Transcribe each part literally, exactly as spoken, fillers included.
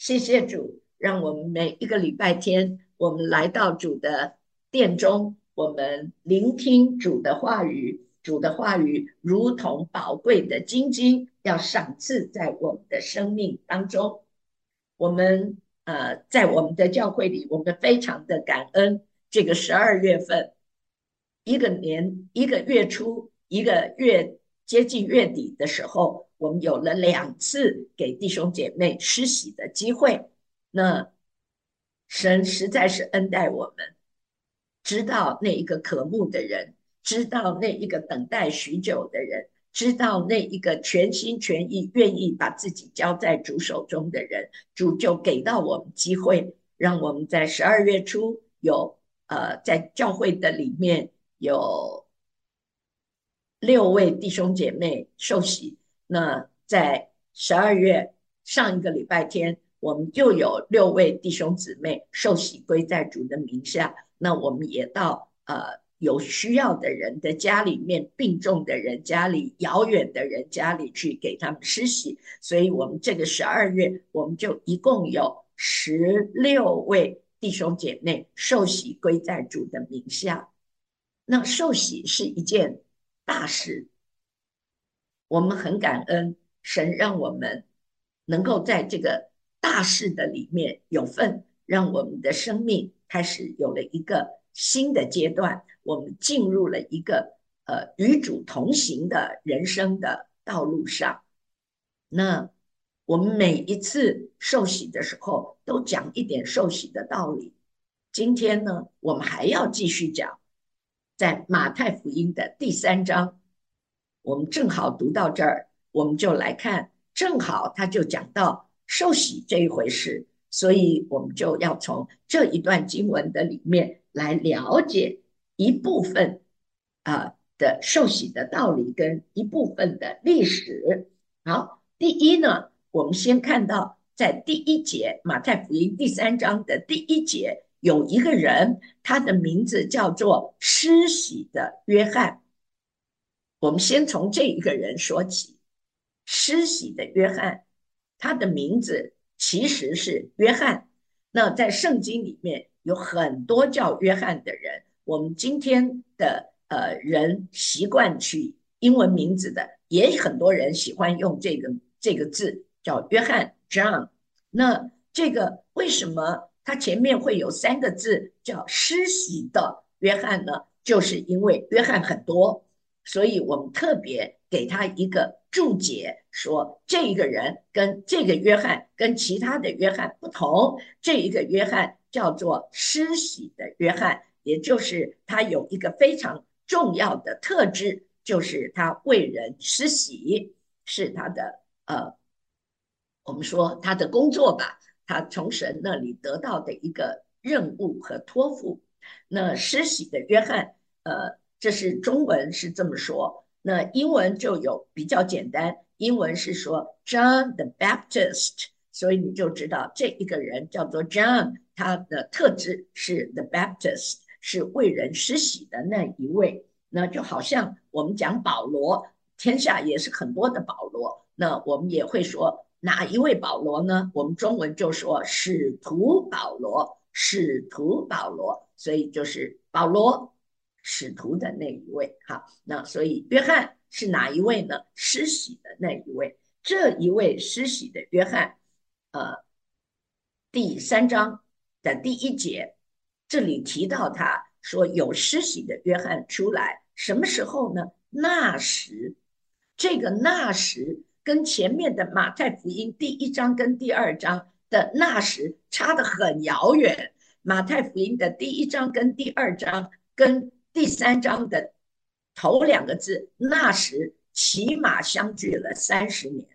谢谢主，让我们每一个礼拜天，我们来到主的殿中，我们聆听主的话语。主的话语如同宝贵的金晶，要赏赐在我们的生命当中。我们呃，在我们的教会里，我们非常的感恩。这个十二月份，一个年一个月初，一个月接近月底的时候，我们有了两次给弟兄姐妹施洗的机会。那神实在是恩待我们，知道那一个渴慕的人，知道那一个等待许久的人，知道那一个全心全意愿意把自己交在主手中的人，主就给到我们机会，让我们在十二月初有呃在教会的里面有六位弟兄姐妹受洗。那在十二月上一个礼拜天，我们又有六位弟兄姊妹受洗归在主的名下。那我们也到呃有需要的人的家里面，病重的人家里，遥远的人家里去给他们施洗。所以，我们这个十二月，我们就一共有十六位弟兄姐妹受洗归在主的名下。那受洗是一件大事，我们很感恩神让我们能够在这个大事的里面有份，让我们的生命开始有了一个新的阶段，我们进入了一个呃与主同行的人生的道路上。那我们每一次受洗的时候都讲一点受洗的道理。今天呢，我们还要继续讲，在马太福音的第三章，我们正好读到这儿，我们就来看，正好他就讲到受洗这一回事，所以我们就要从这一段经文的里面来了解一部分啊、呃、的受洗的道理跟一部分的历史。好，第一呢，我们先看到在第一节马太福音第三章的第一节，有一个人，他的名字叫做施洗的约翰。我们先从这一个人说起。施洗的约翰，他的名字其实是约翰。那在圣经里面有很多叫约翰的人，我们今天的呃人习惯取英文名字的，也很多人喜欢用这个这个字叫约翰 John。那这个为什么它前面会有三个字叫施洗的约翰呢？就是因为约翰很多，所以我们特别给他一个注解，说这一个人跟这个约翰跟其他的约翰不同，这一个约翰叫做施洗的约翰，也就是他有一个非常重要的特质，就是他为人施洗，是他的呃，我们说他的工作吧，他从神那里得到的一个任务和托付。那施洗的约翰，呃，这是中文是这么说，那英文就有比较简单，英文是说 John the Baptist，所以你就知道这一个人叫做 John，他的特质是 the Baptist，是为人施洗的那一位。那就好像我们讲保罗，天下也是很多的保罗，那我们也会说哪一位保罗呢？我们中文就说使徒保罗，使徒保罗，所以就是保罗使徒的那一位。好，那所以约翰是哪一位呢？施洗的那一位。这一位施洗的约翰，呃，第三章的第一节，这里提到他说有施洗的约翰出来，什么时候呢？那时，这个那时跟前面的马太福音第一章跟第二章的那时差得很遥远。马太福音的第一章跟第二章跟第三章的头两个字那时起码相距了三十年。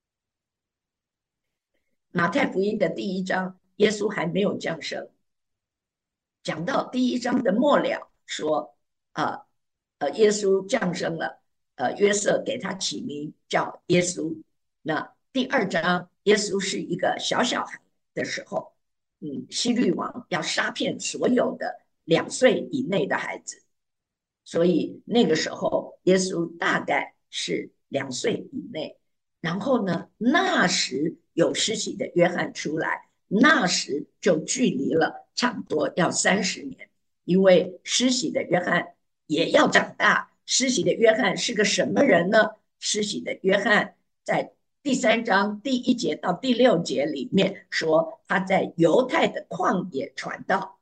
马太福音的第一章，耶稣还没有降生。讲到第一章的末了，说，呃，呃，耶稣降生了，呃，约瑟给他起名叫耶稣。那第二章，耶稣是一个小小孩的时候，嗯，希律王要杀遍所有的两岁以内的孩子，所以那个时候耶稣大概是两岁以内。 然后呢，那时有施洗的约翰出来，那时就距离了差不多要三十年，因为施洗的约翰也要长大。施洗的约翰是个什么人呢？施洗的约翰在第三章第一节到第六节里面说，他在犹太的旷野传道。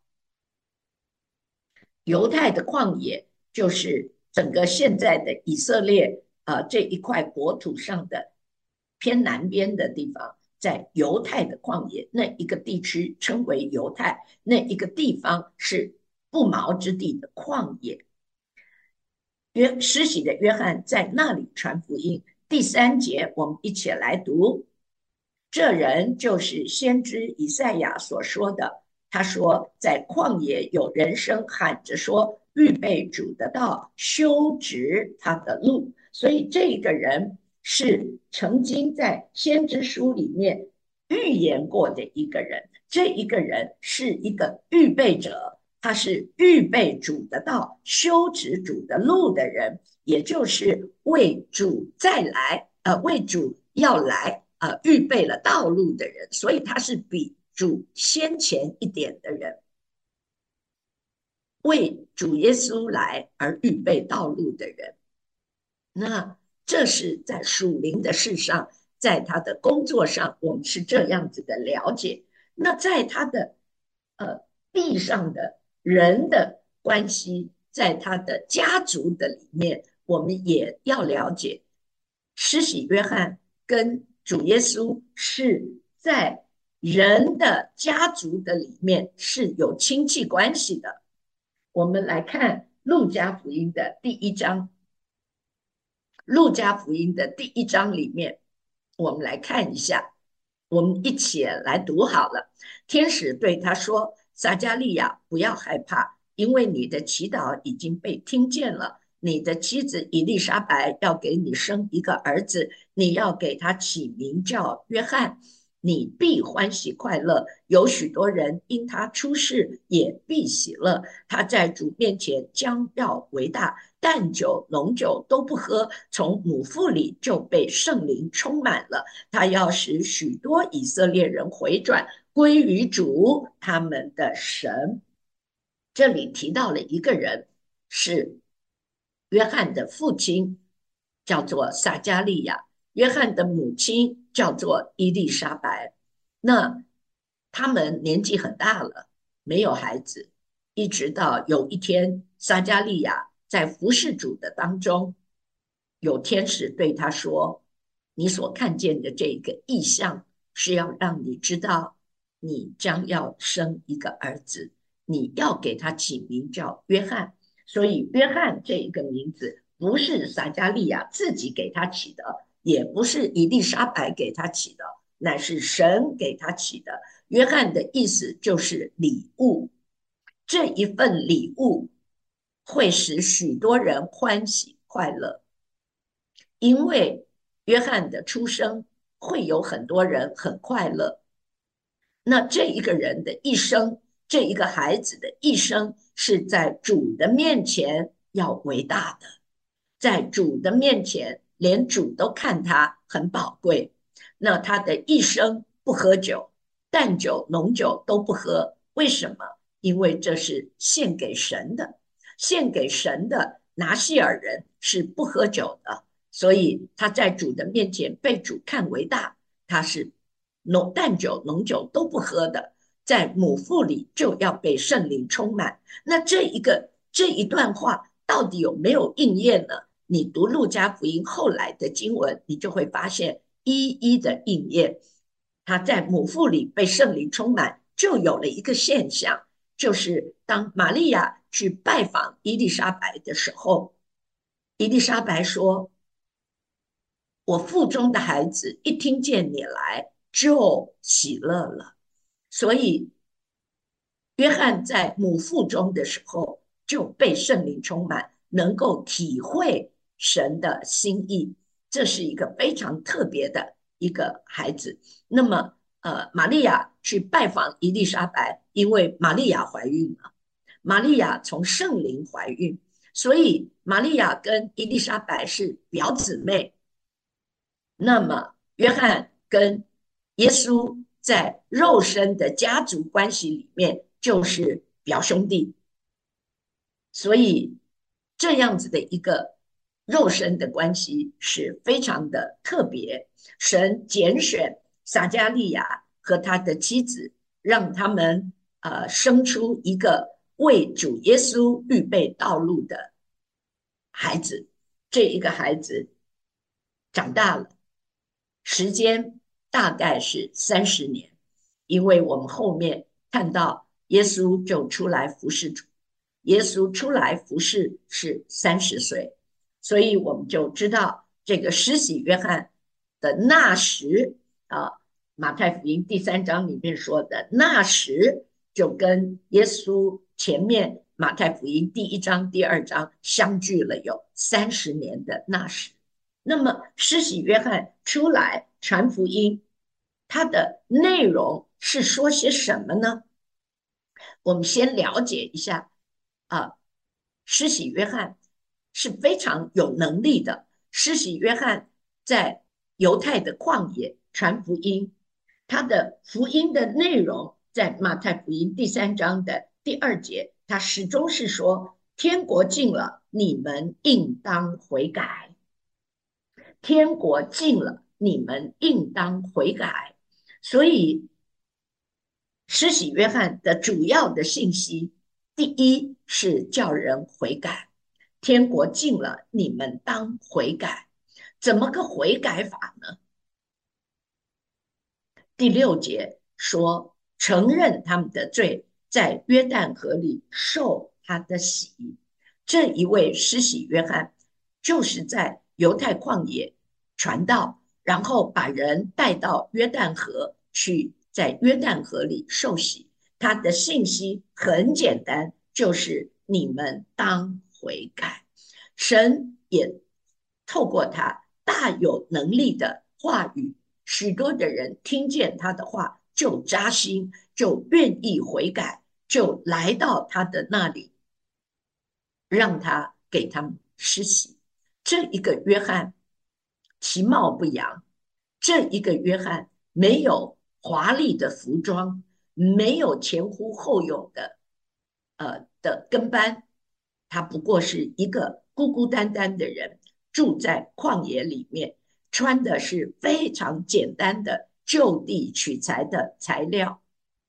犹太的旷野就是整个现在的以色列呃这一块国土上的偏南边的地方，在犹太的旷野那一个地区称为犹太，那一个地方是不毛之地的旷野。约施洗的约翰在那里传福音。第三节，我们一起来读。这人就是先知以赛亚所说的。他说，在旷野有人声喊着说：预备主的道，修直他的路。所以这个人是曾经在先知书里面预言过的一个人。这一个人是一个预备者，他是预备主的道，修直主的路的人，也就是为主再来，呃，为主要来，呃，预备了道路的人，所以他是比主先前一点的人，为主耶稣来而预备道路的人。那这是在属灵的事上，在他的工作上，我们是这样子的了解。那在他的呃地上的人的关系，在他的家族的里面，我们也要了解，施洗约翰跟主耶稣是在人的家族的里面是有亲戚关系的。我们来看路加福音的第一章。路加福音的第一章里面，我们来看一下，我们一起来读好了。天使对他说：撒加利亚，不要害怕，因为你的祈祷已经被听见了。你的妻子以利沙白要给你生一个儿子，你要给他起名叫约翰。你必欢喜快乐，有许多人因他出世也必喜乐。他在主面前将要为大，淡酒浓酒都不喝，从母腹里就被圣灵充满了。他要使许多以色列人回转归于主他们的神。这里提到了一个人，是约翰的父亲，叫做撒加利亚。约翰的母亲叫做伊丽莎白。那他们年纪很大了，没有孩子，一直到有一天，撒加利亚在服侍主的当中，有天使对他说：你所看见的这个异象，是要让你知道，你将要生一个儿子，你要给他起名叫约翰。所以约翰这一个名字不是撒加利亚自己给他起的，也不是以利沙白给他起的，乃是神给他起的。约翰的意思就是礼物，这一份礼物会使许多人欢喜快乐，因为约翰的出生会有很多人很快乐。那这一个人的一生，这一个孩子的一生，是在主的面前要伟大的，在主的面前，连主都看他很宝贵。那他的一生不喝酒，淡酒、浓酒都不喝，为什么？因为这是献给神的，献给神的拿细尔人是不喝酒的，所以他在主的面前被主看为大，他是浓淡酒、浓酒都不喝的，在母腹里就要被圣灵充满。那这一个这一段话到底有没有应验呢？你读路加福音后来的经文，你就会发现一一的应验。他在母腹里被圣灵充满，就有了一个现象，就是当玛利亚去拜访伊丽莎白的时候，伊丽莎白说：我腹中的孩子一听见你来，就喜乐了。所以约翰在母腹中的时候就被圣灵充满，能够体会神的心意，这是一个非常特别的一个孩子。那么，呃，玛利亚去拜访伊丽莎白，因为玛利亚怀孕了，玛利亚从圣灵怀孕，所以玛利亚跟伊丽莎白是表姊妹。 那么约翰跟耶稣在肉身的家族关系里面就是表兄弟，所以这样子的一个肉身的关系是非常的特别。神拣选撒加利亚和他的妻子，让他们呃生出一个为主耶稣预备道路的孩子。这一个孩子长大了，时间大概是三十年，因为我们后面看到耶稣就出来服侍主，耶稣出来服侍是三十岁，所以我们就知道这个施洗约翰的那时啊，马太福音第三章里面说的那时，就跟耶稣前面马太福音第一章、第二章相距了有三十年的那时。那么施洗约翰出来传福音，它的内容是说些什么呢？我们先了解一下啊，施洗约翰是非常有能力的。施洗约翰在犹太的旷野传福音，他的福音的内容在马太福音第三章的第二节，他始终是说：天国近了，你们应当悔改。天国近了，你们应当悔改。所以，施洗约翰的主要的信息，第一是叫人悔改，天国近了，你们当悔改。怎么个悔改法呢？第六节说，承认他们的罪，在约旦河里受他的洗。这一位施洗约翰，就是在犹太旷野传道，然后把人带到约旦河去，在约旦河里受洗。他的信息很简单，就是你们当悔改。神也透过他大有能力的话语，许多的人听见他的话就扎心，就愿意悔改，就来到他的那里，让他给他们施洗。这一个约翰其貌不扬，这一个约翰没有华丽的服装，没有前呼后拥的呃的跟班，他不过是一个孤孤单单的人，住在旷野里面，穿的是非常简单的就地取材的材料，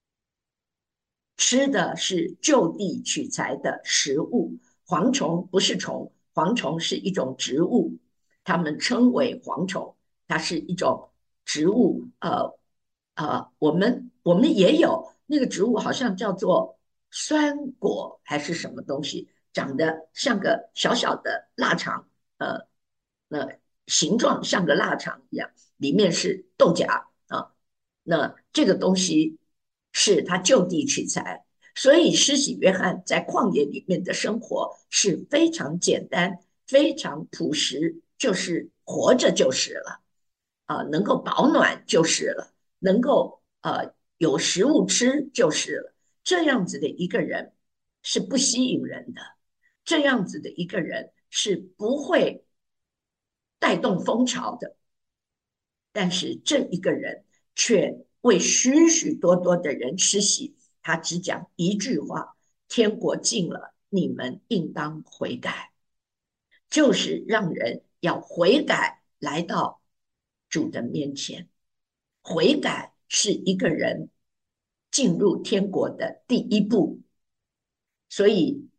吃的是就地取材的食物。蝗虫不是虫，蝗虫是一种植物，他们称为蝗虫，它是一种植物。呃呃，我们我们也有那个植物，好像叫做酸果还是什么东西，长得像个小小的腊肠，呃，那形状像个腊肠一样，里面是豆荚啊。那这个东西是他就地取材，所以施洗约翰在旷野里面的生活是非常简单、非常朴实，就是活着就是了啊、呃能够保暖就是了，能够呃有食物吃就是了。这样子的一个人是不吸引人的，这样子的一个人是不会带动风潮的。但是这一个人却为许许多多的人施洗，他只讲一句话：天国近了，你们应当悔改，就是让人要悔改，来到主的面前。悔改是一个人进入天国的第一步。所以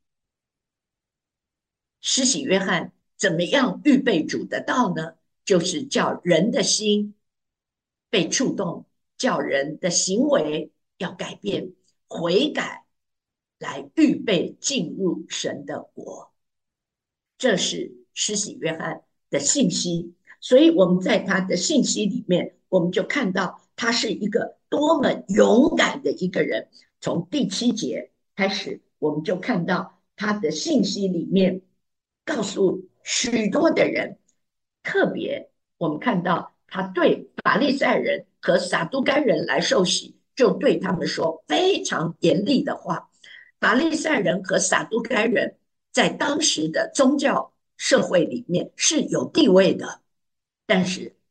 施洗约翰怎么样预备主的道呢？就是叫人的心被触动，叫人的行为要改变，悔改，来预备进入神的国。这是施洗约翰的信息。所以我们在他的信息里面，我们就看到他是一个多么勇敢的一个人。从第七节开始，我们就看到他的信息里面告诉许多的人，特别我们看到他对法利赛人和撒都该人来受洗，就对他们说非常严厉的话。法利赛人和撒都该人在当时的宗教社会里面是有地位的，但是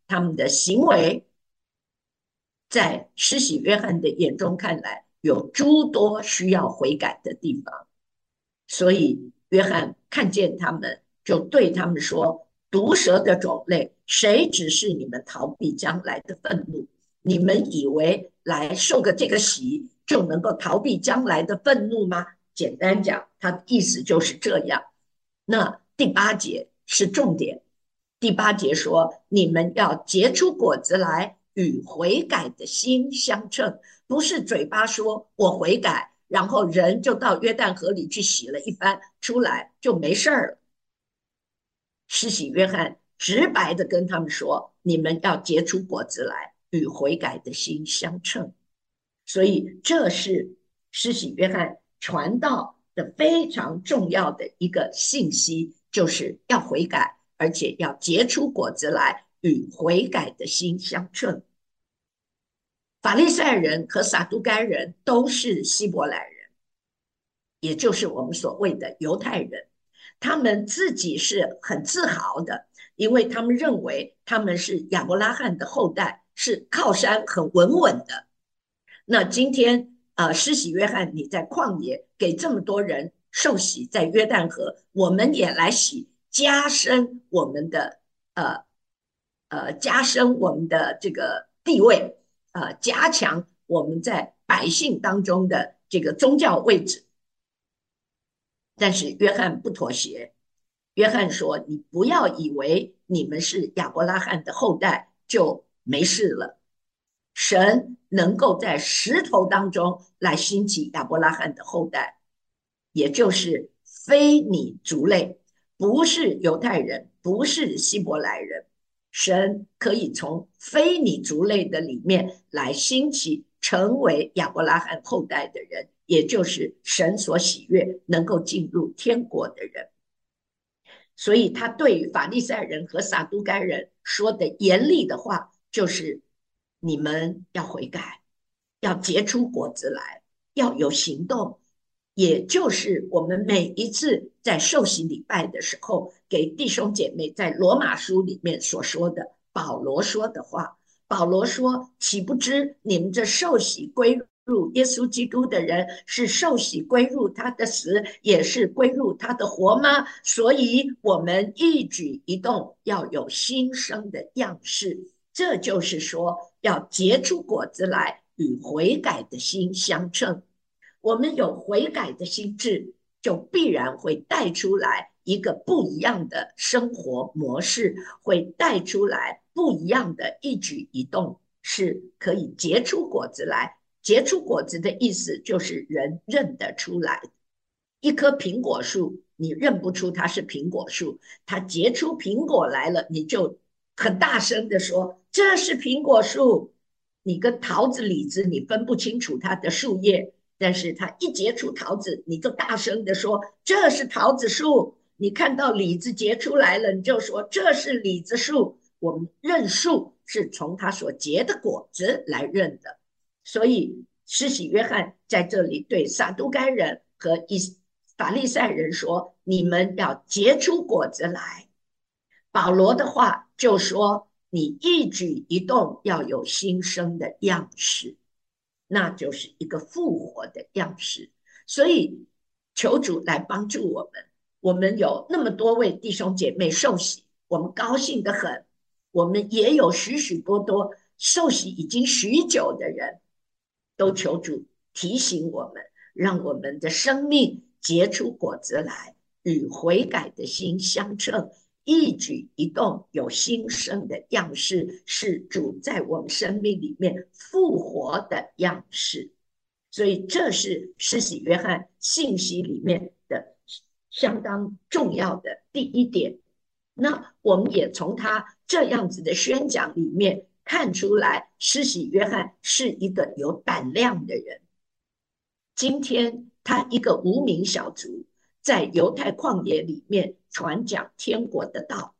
他们的行为在施洗约翰的眼中看来有诸多需要悔改的地方，所以约翰看见他们，就对他们说：毒蛇的种类，谁指示你们逃避将来的愤怒？你们以为来受个这个洗就能够逃避将来的愤怒吗？简单讲，他的意思就是这样。那第八节是重点，第八节说：你们要结出果子来，与悔改的心相称。不是嘴巴说我悔改，然后人就到约旦河里去洗了一番，出来就没事了。施洗约翰直白的跟他们说：你们要结出果子来，与悔改的心相称。所以这是施洗约翰传道的非常重要的一个信息，就是要悔改，而且要结出果子来，与悔改的心相称。法利赛人和撒都该人都是希伯来人，也就是我们所谓的犹太人，他们自己是很自豪的，因为他们认为他们是亚伯拉罕的后代，是靠山很稳稳的。那今天呃，施洗约翰你在旷野给这么多人受洗，在约旦河，我们也来洗，加深我们的呃呃加深我们的这个地位，呃加强我们在百姓当中的这个宗教位置。但是约翰不妥协，约翰说：你不要以为你们是亚伯拉罕的后代就没事了。神能够在石头当中来兴起亚伯拉罕的后代，也就是非你族类，不是犹太人，不是希伯来人。神可以从非你族类的里面来兴起成为亚伯拉罕后代的人，也就是神所喜悦能够进入天国的人。所以他对法利赛人和撒都该人说的严厉的话，就是你们要悔改，要结出果子来，要有行动。也就是我们每一次在受洗礼拜的时候，给弟兄姐妹在罗马书里面所说的，保罗说的话。保罗说：岂不知你们这受洗归入耶稣基督的人，是受洗归入他的死，也是归入他的活吗？所以我们一举一动要有新生的样式。这就是说，要结出果子来，与悔改的心相称。我们有悔改的心智，就必然会带出来一个不一样的生活模式，会带出来不一样的一举一动，是可以结出果子来。结出果子的意思就是人认得出来。一棵苹果树，你认不出它是苹果树，它结出苹果来了，你就很大声的说这是苹果树。你跟桃子、李子，你分不清楚它的树叶，但是它一结出桃子，你就大声的说这是桃子树。你看到李子结出来了，你就说这是李子树。我们认树是从它所结的果子来认的。所以施洗约翰在这里对撒都该人和法利赛人说：你们要结出果子来。保罗的话就说：你一举一动要有新生的样式，那就是一个复活的样式。所以求主来帮助我们，我们有那么多位弟兄姐妹受洗，我们高兴得很。我们也有许许多多受洗已经许久的人，都求主提醒我们，让我们的生命结出果子来，与悔改的心相称，一举一动有新生的样式，是主在我们生命里面复活的样式。所以这是施洗约翰信息里面的相当重要的第一点。那我们也从他这样子的宣讲里面看出来，施洗约翰是一个有胆量的人。今天他一个无名小卒，在犹太旷野里面传讲天国的道，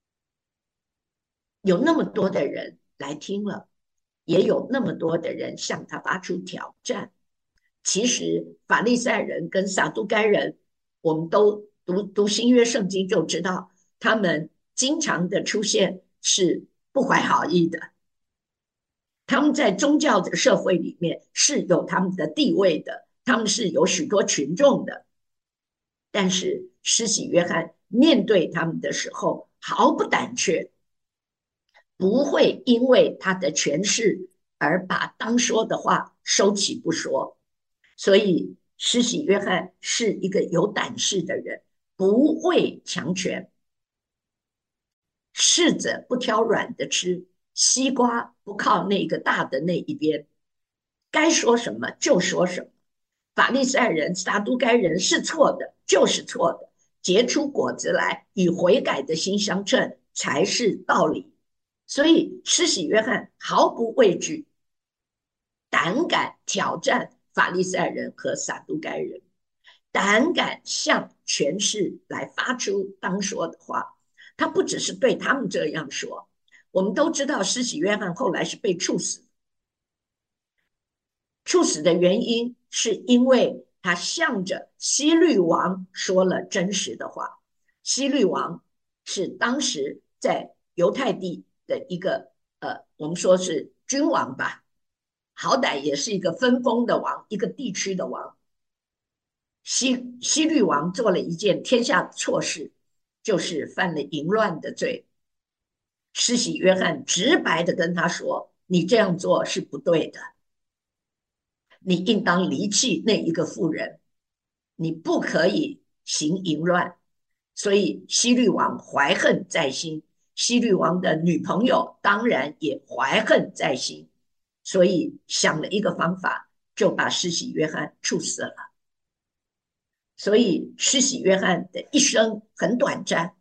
有那么多的人来听了，也有那么多的人向他发出挑战。其实法利赛人跟撒都该人，我们都读读新约圣经就知道，他们经常的出现是不怀好意的。他们在宗教的社会里面是有他们的地位的，他们是有许多群众的。但是施洗约翰面对他们的时候毫不胆怯，不会因为他的权势而把当说的话收起不说。所以施洗约翰是一个有胆识的人，不畏强权，柿子不挑软的吃，西瓜不靠那个大的那一边，该说什么就说什么。法利赛人、撒都该人是错的，就是错的，结出果子来，与悔改的心相称，才是道理。所以施洗约翰毫不畏惧，胆敢挑战法利赛人和撒都该人，胆敢向权势来发出当说的话。他不只是对他们这样说，我们都知道施洗约翰后来是被处死，处死的原因是因为他向着希律王说了真实的话。希律王是当时在犹太地的一个呃，我们说是君王吧，好歹也是一个分封的王，一个地区的王。希希律王做了一件天下的错事，就是犯了淫乱的罪。施洗约翰直白的跟他说：“你这样做是不对的，你应当离弃那一个妇人，你不可以行淫乱。”所以希律王怀恨在心，希律王的女朋友当然也怀恨在心，所以想了一个方法，就把施洗约翰处死了。所以施洗约翰的一生很短暂，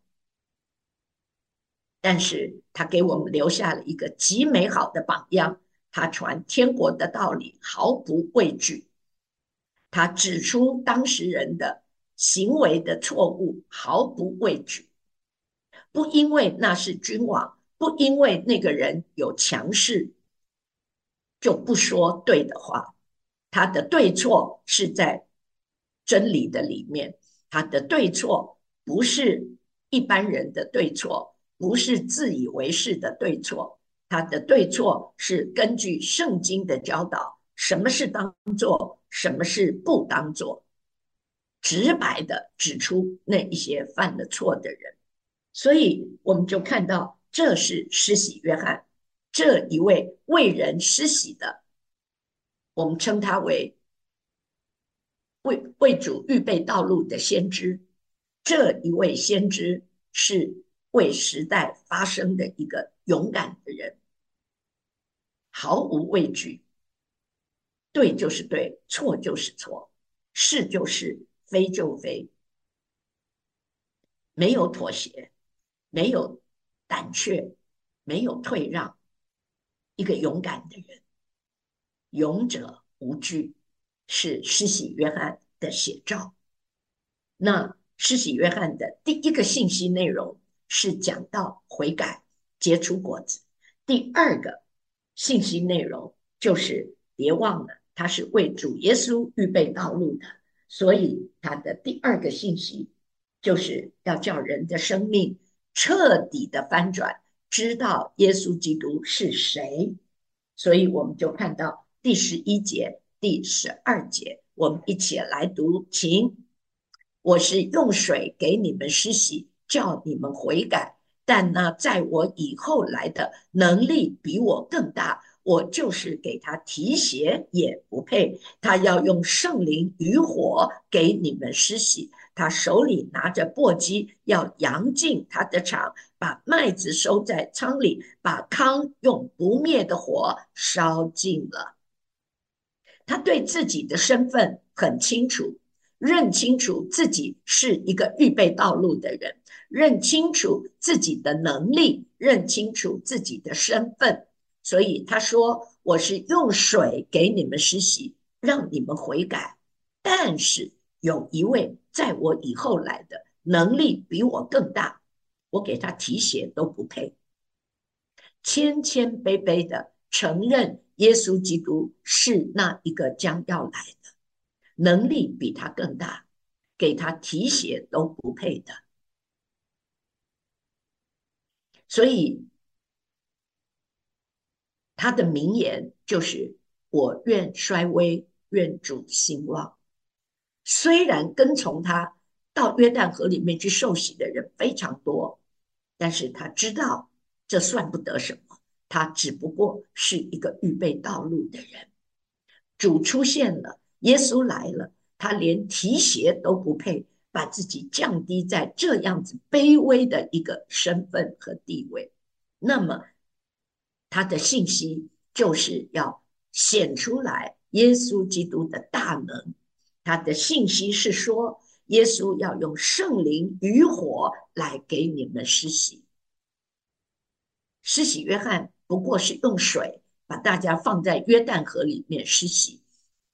但是他给我们留下了一个极美好的榜样。他传天国的道理毫不畏惧，他指出当事人的行为的错误毫不畏惧，不因为那是君王，不因为那个人有强势，就不说对的话。他的对错是在真理的里面，他的对错不是一般人的对错，不是自以为是的对错，他的对错是根据圣经的教导，什么是当做，什么是不当做，直白的指出那一些犯了错的人。所以我们就看到，这是施洗约翰这一位为人施洗的，我们称他为为为主预备道路的先知。这一位先知是为时代发生的一个勇敢的人，毫无畏惧，对就是对，错就是错，是就是，非就非，没有妥协，没有胆怯，没有退让，一个勇敢的人，勇者无惧，是施洗约翰的写照。那施洗约翰的第一个信息内容是讲到悔改，结出果子。第二个信息内容就是别忘了，他是为主耶稣预备道路的，所以他的第二个信息就是要叫人的生命彻底的翻转，知道耶稣基督是谁。所以我们就看到第十一节、第十二节，我们一起来读，请。我是用水给你们施洗，叫你们悔改。但那在我以后来的能力比我更大，我就是给他提鞋也不配。他要用圣灵与火给你们施洗，他手里拿着簸箕，要扬进他的场，把麦子收在仓里，把糠用不灭的火烧尽了。他对自己的身份很清楚，认清楚自己是一个预备道路的人，认清楚自己的能力，认清楚自己的身份。所以他说：“我是用水给你们施洗，让你们悔改。但是有一位在我以后来的，能力比我更大，我给他提鞋都不配。”谦谦卑卑的承认耶稣基督是那一个将要来的，能力比他更大，给他提鞋都不配的。所以他的名言就是我愿衰微，愿主兴旺。虽然跟从他到约旦河里面去受洗的人非常多，但是他知道这算不得什么，他只不过是一个预备道路的人。主出现了，耶稣来了，他连提鞋都不配，把自己降低在这样子卑微的一个身份和地位。那么他的信息就是要显出来耶稣基督的大能。他的信息是说，耶稣要用圣灵与火来给你们施洗。施洗约翰不过是用水把大家放在约旦河里面施洗，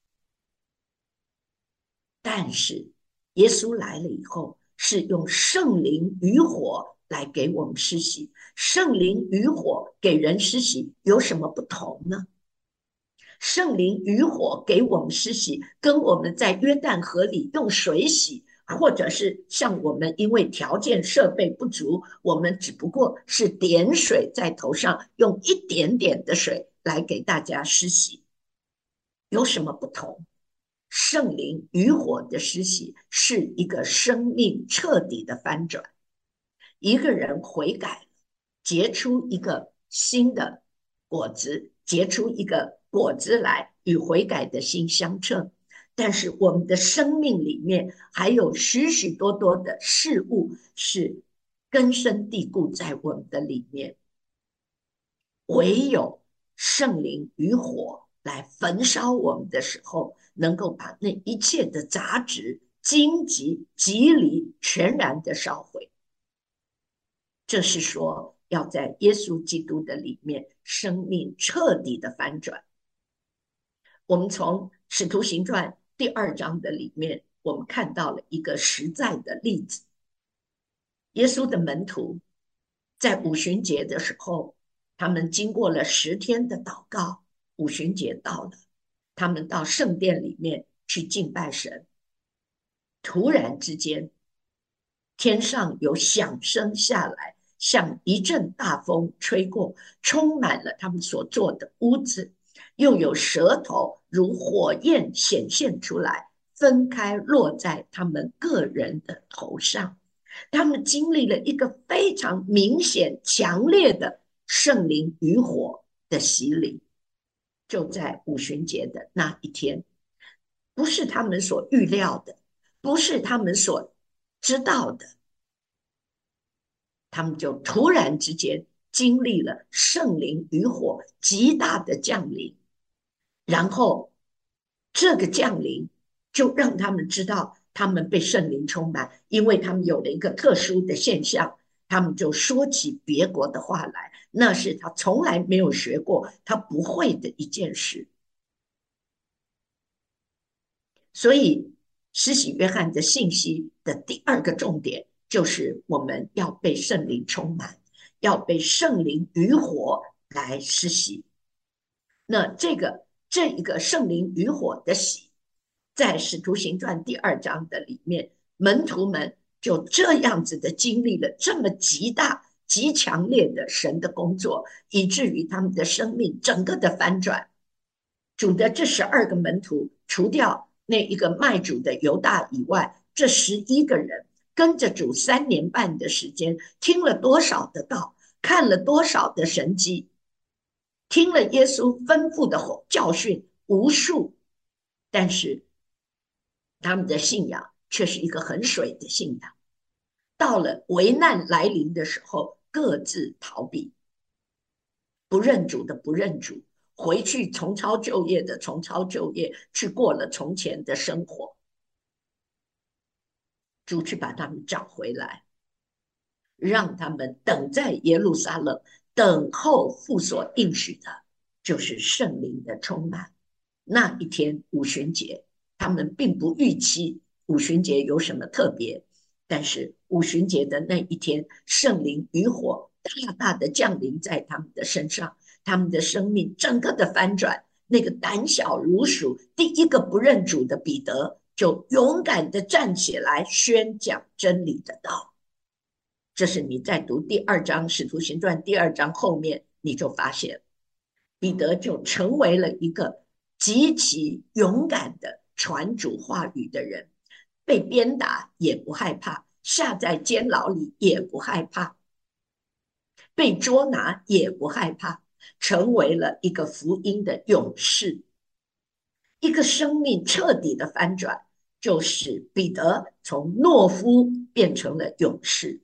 但是耶稣来了以后，是用圣灵与火来给我们施洗。圣灵与火给人施洗有什么不同呢？圣灵与火给我们施洗，跟我们在约旦河里用水洗，或者是像我们因为条件设备不足，我们只不过是点水在头上，用一点点的水来给大家施洗，有什么不同？圣灵与火的施洗是一个生命彻底的翻转，一个人悔改，结出一个新的果子，结出一个果子来，与悔改的心相称。但是我们的生命里面还有许许多多的事物是根深蒂固在我们的里面，唯有圣灵与火来焚烧我们的时候，能够把那一切的杂质、荆棘、棘藜全然的烧毁。这是说要在耶稣基督的里面，生命彻底的翻转。我们从使徒行传第二章的里面，我们看到了一个实在的例子。耶稣的门徒在五旬节的时候，他们经过了十天的祷告，五旬节到了，他们到圣殿里面去敬拜神。突然之间，天上有响声下来，像一阵大风吹过，充满了他们所坐的屋子，又有舌头如火焰显现出来，分开落在他们个人的头上。他们经历了一个非常明显、强烈的圣灵与火的洗礼，就在五旬节的那一天，不是他们所预料的，不是他们所知道的，他们就突然之间经历了圣灵与火极大的降临，然后这个降临就让他们知道他们被圣灵充满，因为他们有了一个特殊的现象，他们就说起别国的话来，那是他从来没有学过，他不会的一件事。所以施洗约翰的信息的第二个重点就是我们要被圣灵充满，要被圣灵与火来施洗。那这个这一个圣灵与火的洗，在使徒行传第二章的里面，门徒们就这样子的经历了这么极大极强烈的神的工作，以至于他们的生命整个的翻转。主的这十二个门徒，除掉那一个卖主的犹大以外，这十一个人跟着主三年半的时间，听了多少的道，看了多少的神迹，听了耶稣吩咐的教训无数，但是他们的信仰却是一个很水的信仰。到了危难来临的时候，各自逃避，不认主的不认主，回去重操旧业的重操旧业，去过了从前的生活。主去把他们找回来，让他们等在耶路撒冷，等候父所应许的，就是圣灵的充满。那一天五旬节，他们并不预期五旬节有什么特别，但是五旬节的那一天，圣灵与火大大的降临在他们的身上，他们的生命整个的翻转。那个胆小如鼠、第一个不认主的彼得，就勇敢的站起来宣讲真理的道。这是你在读第二章《使徒行传》第二章后面，你就发现彼得就成为了一个极其勇敢的传主话语的人，被鞭打也不害怕，下在监牢里也不害怕，被捉拿也不害怕，成为了一个福音的勇士。一个生命彻底的翻转，就使彼得从懦夫变成了勇士。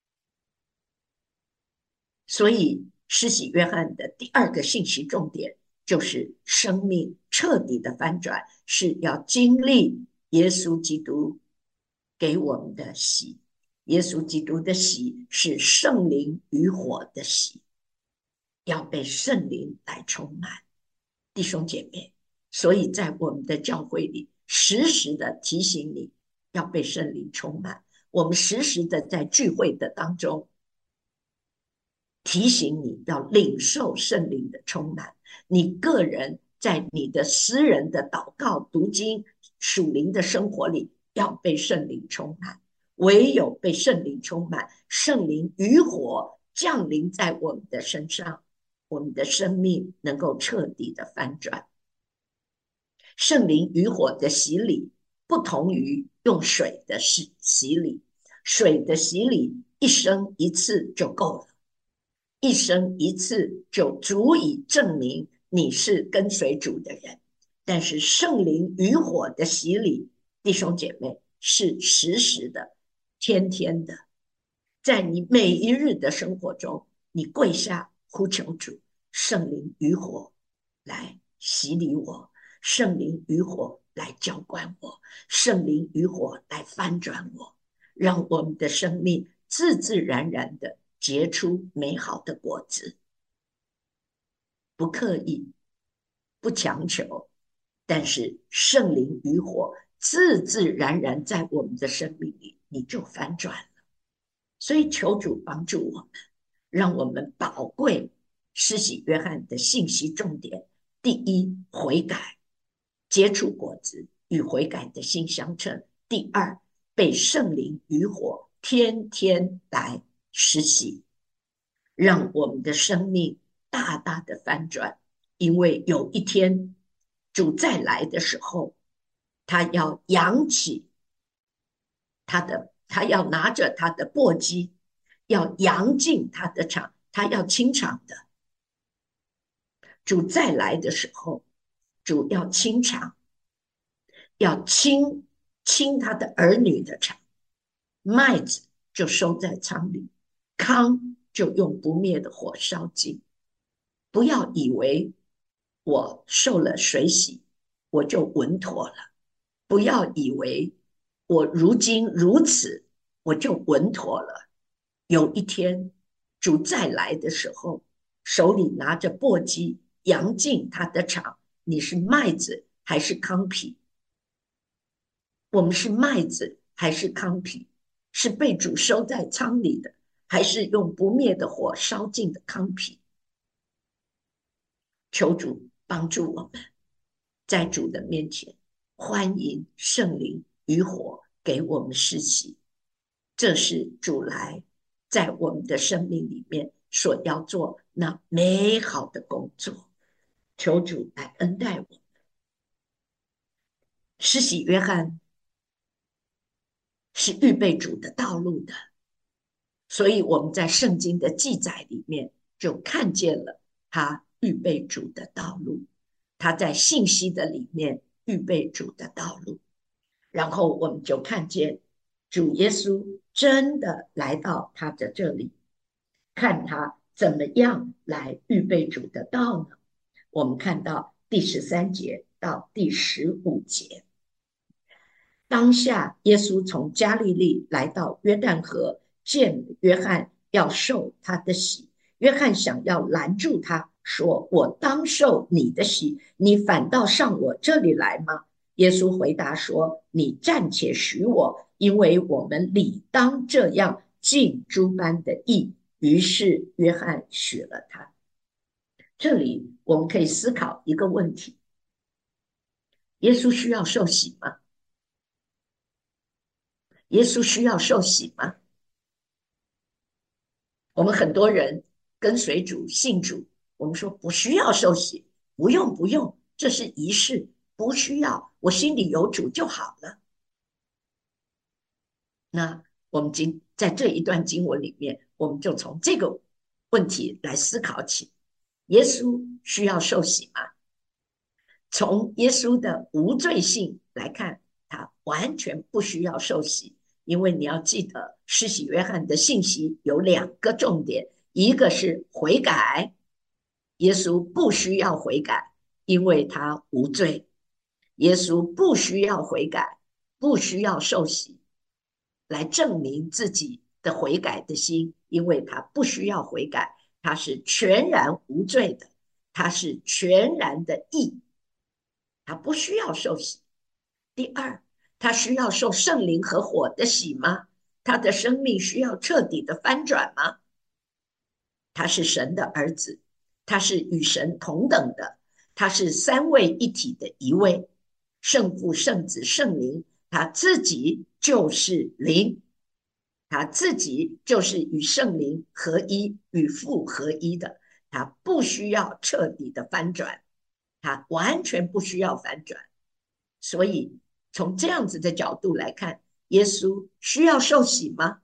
所以施洗约翰的第二个信息重点就是生命彻底的翻转，是要经历耶稣基督给我们的洗。耶稣基督的洗是圣灵与火的洗，要被圣灵来充满。弟兄姐妹，所以在我们的教会里，时时的提醒你要被圣灵充满。我们时时的在聚会的当中提醒你要领受圣灵的充满。你个人在你的私人的祷告、读经、属灵的生活里要被圣灵充满。唯有被圣灵充满，圣灵与火降临在我们的身上，我们的生命能够彻底的翻转。圣灵与火的洗礼不同于用水的洗洗礼，水的洗礼一生一次就够了，一生一次就足以证明你是跟随主的人。但是圣灵与火的洗礼，弟兄姐妹，是时时的，天天的，在你每一日的生活中，你跪下呼求主，圣灵与火来洗礼我，圣灵与火来浇灌我，圣灵与火来翻转我，让我们的生命自自然然的结出美好的果子。不刻意，不强求，但是圣灵与火自自然然在我们的生命里，你就翻转了。所以求主帮助我们，让我们宝贵施洗约翰的信息重点：第一，悔改，结出果子，与悔改的心相称；第二，被圣灵与火天天来施洗，让我们的生命大大的翻转。因为有一天主再来的时候，他要扬起他的，他要拿着他的簸箕，要扬进他的场，他要清场的。主再来的时候，主要清场，要清清他的儿女的场，麦子就收在仓里，糠就用不灭的火烧尽。不要以为我受了水洗，我就稳妥了；不要以为我如今如此，我就稳妥了。有一天主再来的时候，手里拿着簸箕，扬进他的场，你是麦子还是糠皮？我们是麦子还是糠皮？是被主收在仓里的，还是用不灭的火烧尽的糠皮？求主帮助我们，在主的面前欢迎圣灵与火给我们施洗。这是主来在我们的生命里面所要做那美好的工作。求主来恩待我们。施洗约翰是预备主的道路的，所以我们在圣经的记载里面就看见了他预备主的道路，他在信息的里面预备主的道路。然后我们就看见主耶稣真的来到他的这里，看他怎么样来预备主的道呢？我们看到第十三节到第十五节。当下耶稣从加利利来到约旦河，见约翰要受他的洗。约翰想要拦住他，说：我当受你的洗，你反倒上我这里来吗？耶稣回答说：你暂且许我，因为我们理当这样尽诸般的义。于是约翰许了他。这里我们可以思考一个问题：耶稣需要受洗吗？耶稣需要受洗吗？我们很多人跟随主、信主， 我们说不需要受洗，不用不用，这是仪式，不需要，我心里有主就好了。那我们今在这一段经文里面，我们就从这个问题来思考起：耶稣需要受洗吗？从耶稣的无罪性来看，他完全不需要受洗，因为你要记得，施洗约翰的信息有两个重点，一个是悔改，耶稣不需要悔改，因为他无罪。耶稣不需要悔改，不需要受洗，来证明自己的悔改的心，因为他不需要悔改，他是全然无罪的，他是全然的义，他不需要受洗。第二，他需要受圣灵和火的洗吗？他的生命需要彻底的翻转吗？他是神的儿子，他是与神同等的，他是三位一体的一位，圣父、圣子、圣灵，他自己就是灵，他自己就是与圣灵合一、与父合一的，他不需要彻底的翻转，他完全不需要翻转。所以从这样子的角度来看，耶稣需要受洗吗？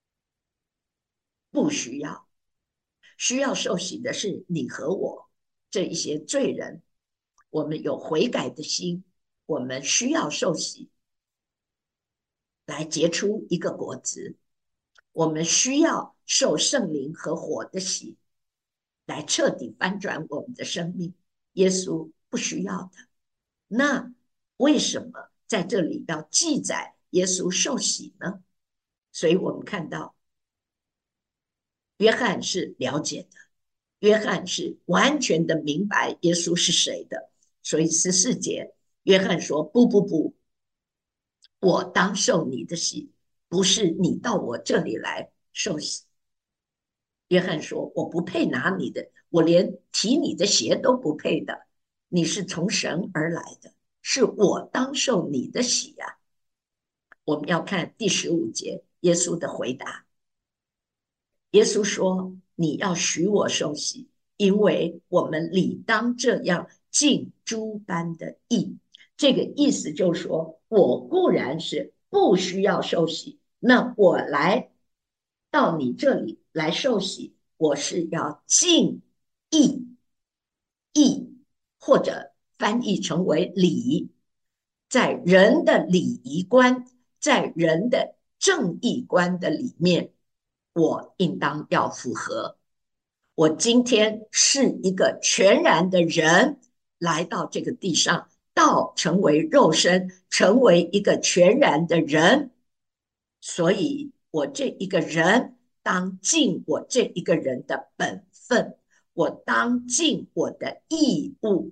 不需要。需要受洗的是你和我这一些罪人，我们有悔改的心，我们需要受洗来结出一个果子，我们需要受圣灵和火的洗来彻底翻转我们的生命。耶稣不需要的。那为什么在这里要记载耶稣受洗呢？所以我们看到约翰是了解的，约翰是完全的明白耶稣是谁的，所以十四节，约翰说：“不不不，我当受你的洗，不是你到我这里来受洗。”约翰说：“我不配拿你的，我连提你的鞋都不配的。你是从神而来的，是我当受你的洗呀、啊。”我们要看第十五节，耶稣的回答。耶稣说：“你要许我受洗，因为我们理当这样尽诸般的义。”这个意思就是说，我固然是不需要受洗，那我来到你这里来受洗，我是要尽义，义或者翻译成为礼，在人的礼仪观，在人的正义观的里面，我应当要符合。我今天是一个全然的人，来到这个地上，道成为肉身，成为一个全然的人，所以我这一个人当尽我这一个人的本分，我当尽我的义务。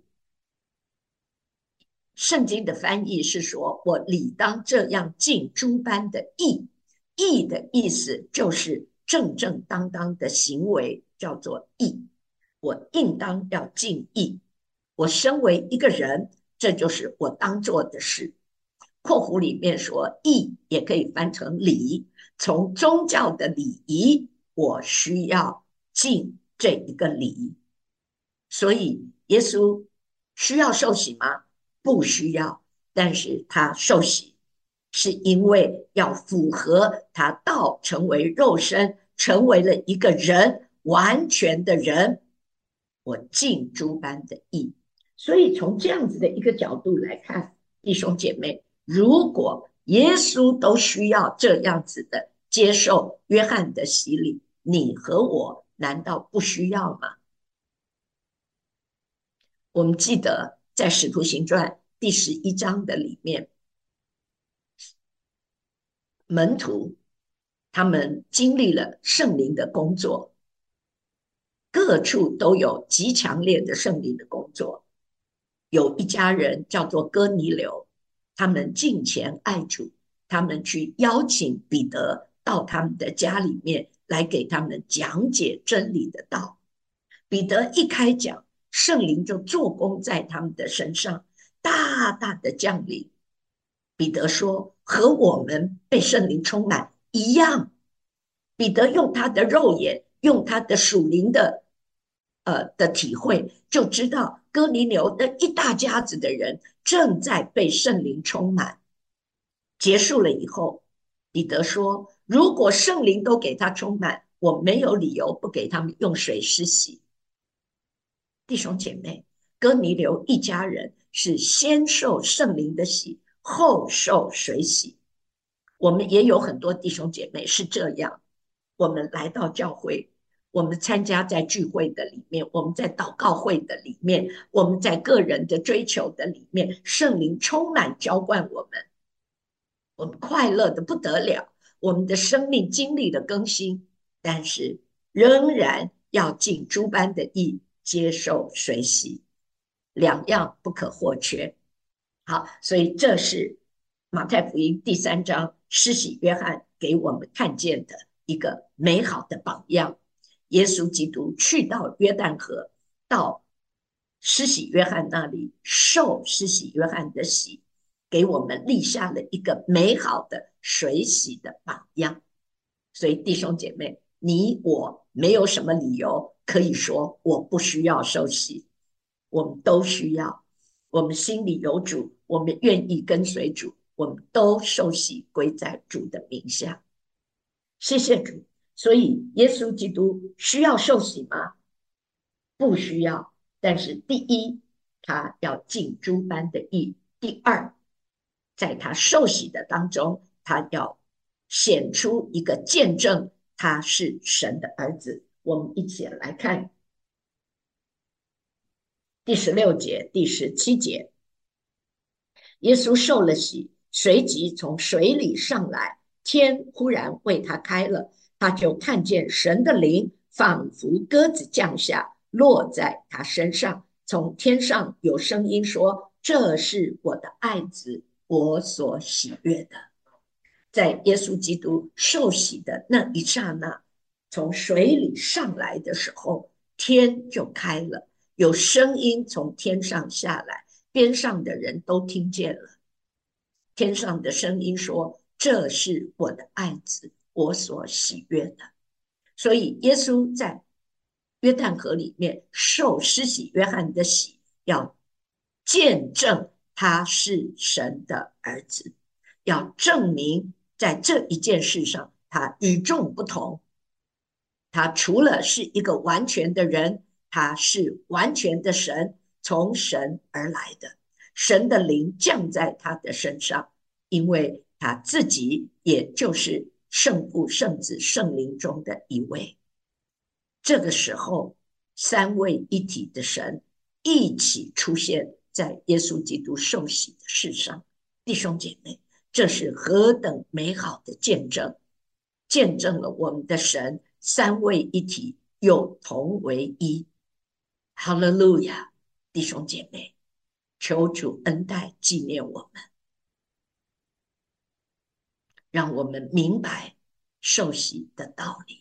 圣经的翻译是说，我理当这样尽诸般的义。义的意思就是正正当当的行为，叫做义。我应当要尽义。我身为一个人，这就是我当做的事。括弧里面说，义也可以翻成礼。从宗教的礼仪，我需要尽这一个礼。所以，耶稣需要受洗吗？不需要，但是他受洗是因为要符合他道成为肉身，成为了一个人，完全的人，我尽诸般的义。所以从这样子的一个角度来看，弟兄姐妹，如果耶稣都需要这样子的接受约翰的洗礼，你和我难道不需要吗？我们记得在使徒行传第十一章的里面，门徒他们经历了圣灵的工作，各处都有极强烈的圣灵的工作。有一家人叫做哥尼流，他们敬虔爱主，他们去邀请彼得到他们的家里面来给他们讲解真理的道。彼得一开讲，圣灵就做工在他们的身上，大大的降临。彼得说，和我们被圣灵充满一样。彼得用他的肉眼，用他的属灵的呃的体会，就知道哥尼流那一大家子的人正在被圣灵充满。结束了以后，彼得说：如果圣灵都给他充满，我没有理由不给他们用水施洗。弟兄姐妹，哥尼流一家人是先受圣灵的洗，后受水洗。我们也有很多弟兄姐妹是这样，我们来到教会，我们参加在聚会的里面，我们在祷告会的里面，我们在个人的追求的里面，圣灵充满浇灌我们，我们快乐的不得了，我们的生命经历了更新，但是仍然要尽诸般的义，接受水洗，两样不可或缺。好，所以这是马太福音第三章施洗约翰给我们看见的一个美好的榜样。耶稣基督去到约旦河，到施洗约翰那里受施洗约翰的洗，给我们立下了一个美好的水洗的榜样。所以弟兄姐妹，你我没有什么理由可以说我不需要受洗，我们都需要。我们心里有主，我们愿意跟随主，我们都受洗归在主的名下。谢谢主。所以耶稣基督需要受洗吗？不需要。但是第一，他要尽诸般的义；第二，在他受洗的当中，他要显出一个见证，他是神的儿子。我们一起来看第十六节、第十七节。耶稣受了洗，随即从水里上来，天忽然为他开了，他就看见神的灵仿佛鸽子降下，落在他身上。从天上有声音说：这是我的爱子，我所喜悦的。在耶稣基督受洗的那一刹那，从水里上来的时候，天就开了，有声音从天上下来，边上的人都听见了。天上的声音说：这是我的爱子，我所喜悦的。所以耶稣在约旦河里面受施洗约翰的洗，要见证他是神的儿子，要证明在这一件事上他与众不同。他除了是一个完全的人，他是完全的神，从神而来的。神的灵降在他的身上，因为他自己也就是圣父、圣子、圣灵中的一位。这个时候，三位一体的神一起出现在耶稣基督受洗的事上。弟兄姐妹，这是何等美好的见证，见证了我们的神三位一体，有同为一。哈利路亚！弟兄姐妹，求主恩待纪念我们，让我们明白受洗的道理。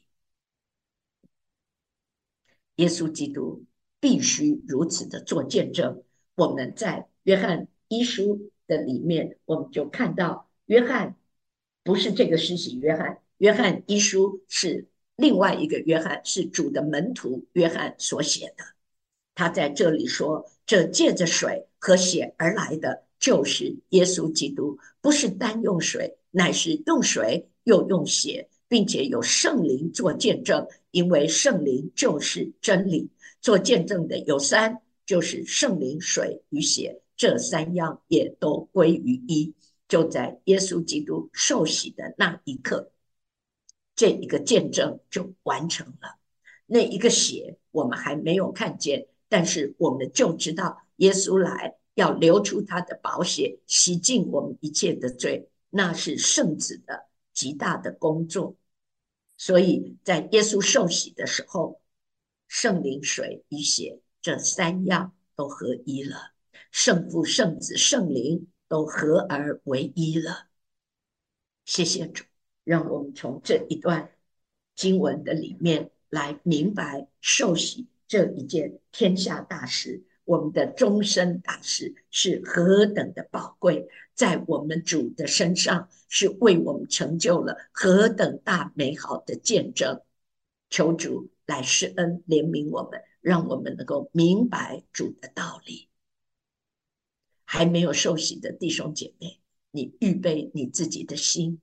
耶稣基督必须如此的做见证。我们在约翰一书的里面，我们就看到约翰不是这个施洗约翰，约翰一书是另外一个约翰，是主的门徒约翰所写的。他在这里说，这借着水和血而来的就是耶稣基督，不是单用水，乃是用水又用血，并且有圣灵做见证，因为圣灵就是真理。做见证的有三，就是圣灵、水与血，这三样也都归于一。就在耶稣基督受洗的那一刻，这一个见证就完成了。那一个血我们还没有看见，但是我们就知道耶稣来要流出他的宝血，洗净我们一切的罪，那是圣子的极大的工作。所以在耶稣受洗的时候，圣灵、水与血这三样都合一了，圣父、圣子、圣灵都合而为一了。谢谢主，让我们从这一段经文的里面来明白受洗这一件天下大事，我们的终身大事是何等的宝贵，在我们主的身上是为我们成就了何等大美好的见证。求主来施恩怜悯我们， 让我们能够明白主的道理。还没有受洗的弟兄姐妹，你预备你自己的心，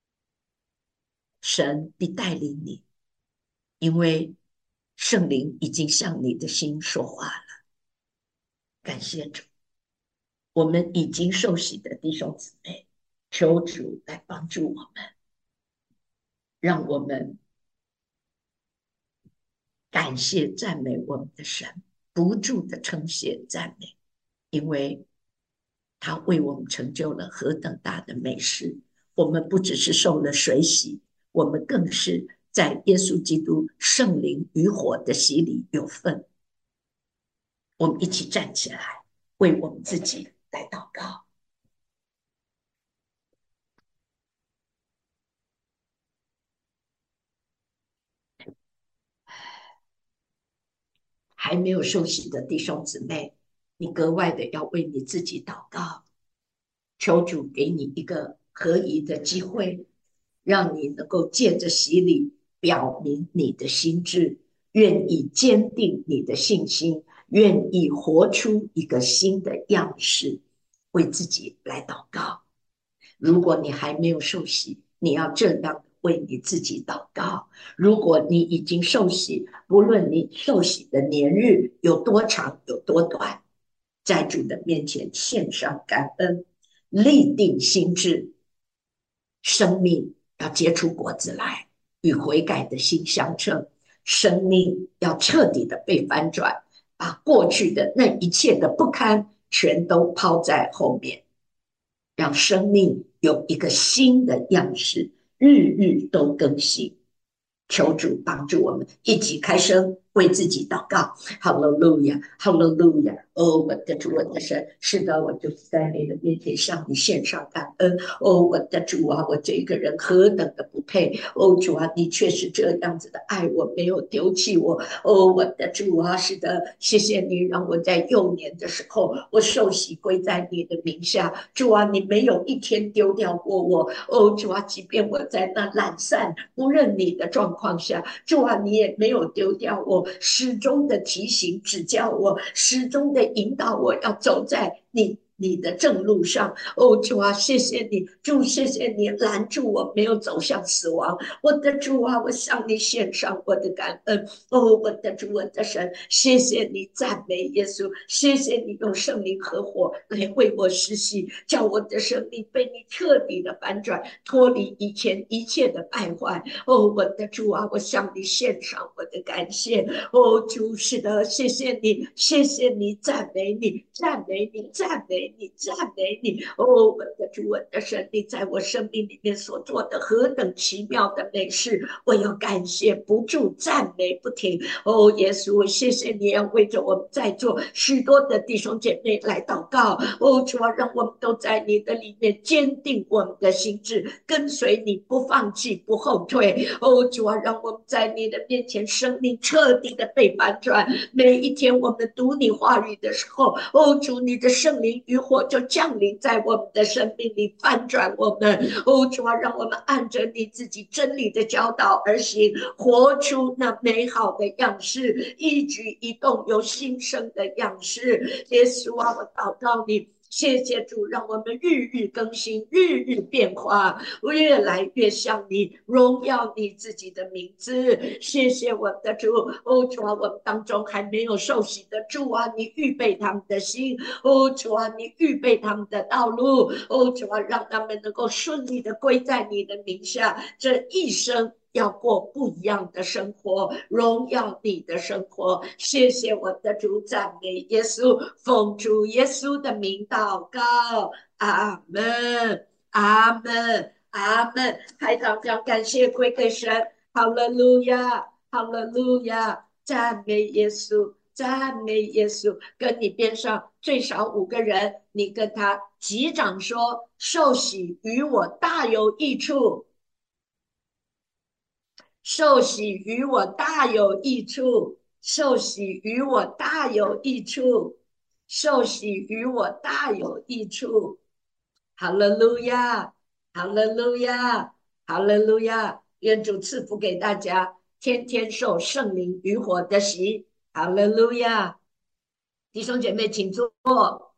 神必带领你，因为圣灵已经向你的心说话了。感谢主，我们已经受洗的弟兄姊妹，求主来帮助我们，让我们感谢赞美我们的神，不住的称谢赞美，因为他为我们成就了何等大的美事。我们不只是受了水洗，我们更是在耶稣基督圣灵与火的洗礼有份。我们一起站起来，为我们自己来祷告。还没有受洗的弟兄姊妹，你格外的要为你自己祷告，求主给你一个合宜的机会，让你能够借着洗礼表明你的心志，愿意坚定你的信心，愿意活出一个新的样式，为自己来祷告。如果你还没有受洗，你要这样为你自己祷告。如果你已经受洗，不论你受洗的年日有多长有多短，在主的面前献上感恩，立定心志，生命要结出果子来，与悔改的心相称。生命要彻底的被翻转，把过去的那一切的不堪全都抛在后面，让生命有一个新的样式，日日都更新。求主帮助我们一起开声为自己祷告。哈利路亚，哈利路亚！哦，我的主，我的神，是的，我就是在你的面前向你献上感恩。哦，我的主啊，我这个人何等的不配！哦，主啊，你却是这样子的爱我，没有丢弃我。哦，我的主啊，是的，谢谢你让我在幼年的时候，我受洗归在你的名下。主啊，你没有一天丢掉过我。哦，主啊，即便我在那懒散不认你的状况下，主啊，你也没有丢掉我，始终的提醒指教我，始终的引导我要走在你你的正路上。哦，主啊，谢谢你，主，谢谢你拦住我没有走向死亡。我的主啊，我向你献上我的感恩。哦，我的主，我的神，谢谢你，赞美耶稣，谢谢你用圣灵和火来为我实习，叫我的生命被你彻底的反转，脱离以前一切的败坏。哦，我的主啊，我向你献上我的感谢。哦，主，是的，谢谢你，谢谢你，赞美你，赞美你，赞美你，赞美你。哦，我的主，我的神，你在我生命里面所做的何等奇妙的美事，我要感谢不住，赞美不停。哦，耶稣，谢谢你要为着我们在座许多的弟兄姐妹来祷告。哦，主啊，让我们都在你的里面坚定我们的心志，跟随你，不放弃，不后退。哦，主啊，让我们在你的面前，生命彻底的被翻转。每一天我们读你话语的时候，哦，主，你的圣灵与火就降临在我们的生命里，翻转我们。哦，主啊，让我们按着你自己真理的教导而行，活出那美好的样式，一举一动有新生的样式。耶稣啊，我祷告你，谢谢主，让我们日日更新，日日变化，越来越像你，荣耀你自己的名字。谢谢我的主。哦，主啊，我们当中还没有受洗的主啊，你预备他们的心。哦，主啊，你预备他们的道路。哦，主啊，让他们能够顺利的归在你的名下，这一生要过不一样的生活，荣耀你的生活。谢谢我的主，赞美耶稣，奉主耶稣的名祷告，阿门，阿门，阿门。台长将感谢归给神，哈利路亚，哈利路亚，赞美耶稣，赞美耶稣。跟你边上最少五个人，你跟他击掌说：受洗与我大有益处。受洗与我大有益处，受洗与我大有益处，受洗与我大有益处。哈利路亚，哈利路亚，哈利路亚！愿主赐福给大家，天天受圣灵与火的洗。 哈利路亚！弟兄姐妹，请坐。